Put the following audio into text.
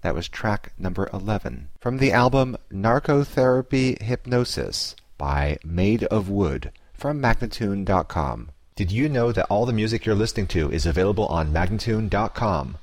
That was track number 11. From the album Narcotherapy Hypnosis by Made of Wood from Magnatune.com. Did you know that all the music you're listening to is available on Magnatune.com?